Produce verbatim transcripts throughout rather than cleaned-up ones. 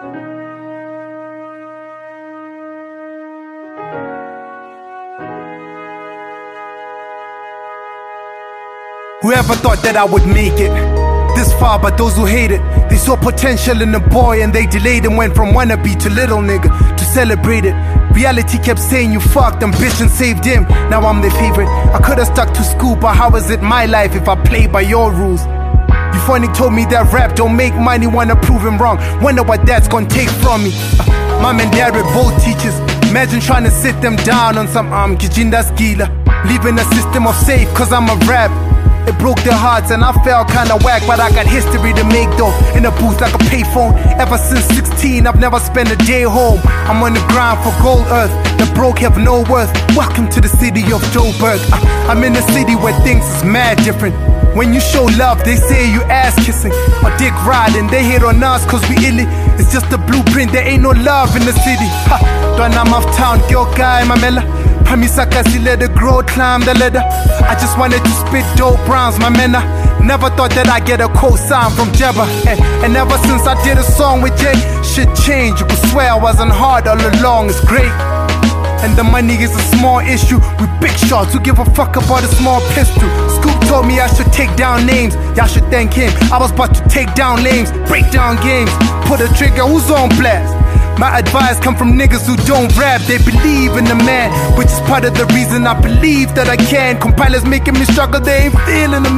Whoever thought that I would make it this far, but those who hate it, they saw potential in the boy and they delayed and went from wannabe to little nigga to celebrate it. Reality kept saying you fucked, ambition saved him. Now I'm the favorite. I could've stuck to school, but how is it my life if I play by your rules? You funny told me that rap don't make money, wanna prove him wrong. Wonder what that's gonna take from me. uh, Mom and dad were both teachers. Imagine trying to sit them down on some um kijinda skila, leaving a system of safe cause I'm a rap. It broke their hearts and I felt kinda whack, but I got history to make though. In a booth like a payphone. Ever since sixteen, I've never spent a day home. I'm on the grind for gold earth. The broke have no worth. Welcome to the city of Joburg. uh, I'm in a city where things is mad different. When you show love, they say you ass kissing or dick riding. They hate on us cause we illy. It's just a blueprint, there ain't no love in the city. Ha, don't I'm off town, girl guy, mamela. Pamisakasi let the grow, climb the ladder. I just wanted to spit dope rhymes, my man. Never thought that I'd get a co-sign from Jabba. And, and ever since I did a song with Jay, shit changed. You could swear I wasn't hard all along, it's great. And the money is a small issue. We big shots, who give a fuck about a small pistol? Scoop told me I should take down names. Y'all should thank him. I was about to take down lames, break down games, pull a trigger, who's on blast? My advice come from niggas who don't rap, they believe in the man, which is part of the reason I believe that I can. Compilers making me struggle, they ain't feeling the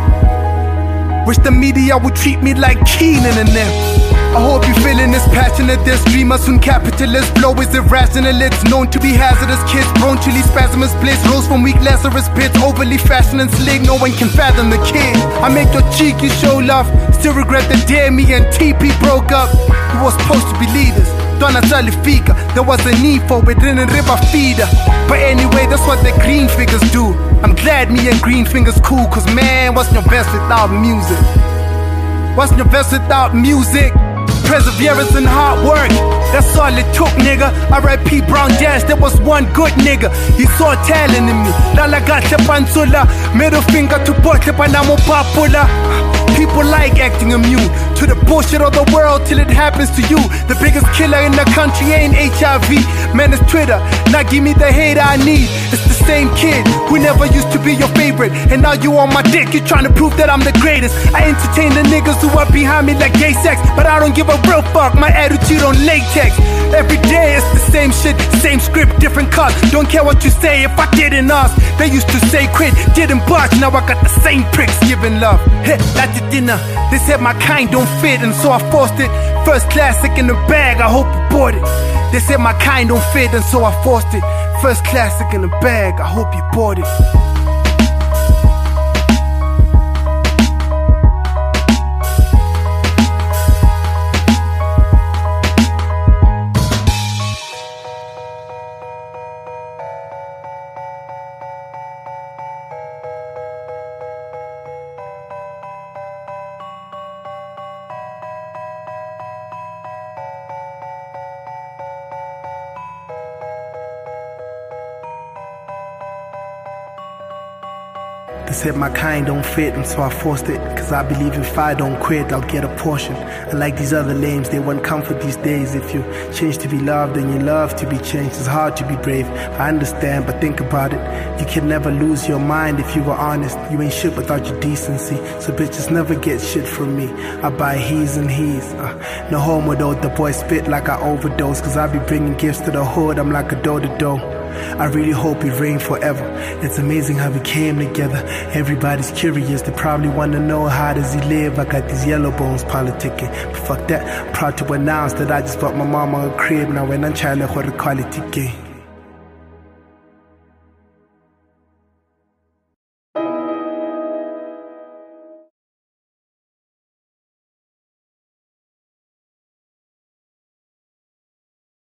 man. Wish the media would treat me like Keenan and them. I hope you're feeling this passionate, this dreamer, soon capitalist. Flow is irrational, it's known to be hazardous. Kids prone to these spasmous bliss, rose from weak Lazarus pits. Overly fashion and slick, no one can fathom the kid. I make your cheeky show love, still regret the day me and T P broke up. We were supposed to be leaders, Donna Salifika, there was a need for it in a river feeder. But anyway, that's what the green fingers do. I'm glad me and green fingers cool, cause man, what's your best without music? What's your best without music? Perseverance and hard work, that's all it took, nigga. R I P Brown Dash, there was one good nigga. He saw talent in me. Lala got the pansula, middle finger to both the panamo popular. People like acting immune to the bullshit of the world till it happens to you. The biggest killer in the country ain't H I V, man, it's Twitter. Now give me the hate I need. It's the same kid who never used to be your favorite, and now you on my dick, you trying to prove that I'm the greatest. I entertain the niggas who are behind me like gay sex, but I don't give a real fuck, my attitude on latex. Every day it's the same shit, same script, different cuts. Don't care what you say if I didn't ask. They used to say quit, didn't budge. Now I got the same pricks giving love. Hey, at the dinner, they said my kind don't fit, and so I forced it. First classic in the bag, I hope you bought it. They said my kind don't fit, and so I forced it. First classic in the bag, I hope you bought it. They said my kind don't fit, and so I forced it. Cause I believe if I don't quit, I'll get a portion. Unlike these other lames, they want comfort these days. If you change to be loved, then you love to be changed. It's hard to be brave, I understand, but think about it. You can never lose your mind if you were honest. You ain't shit without your decency, so bitches never get shit from me. I buy he's and he's. uh, No homo though, the boy spit like I overdose. Cause I be bringing gifts to the hood, I'm like a do-to-do. I really hope it rained forever. It's amazing how we came together. Everybody's curious, they probably wanna know how does he live. I got these yellow bones politicking, but fuck that. I'm proud to announce that I just bought my mama a crib. Now when I'm trying to quality game.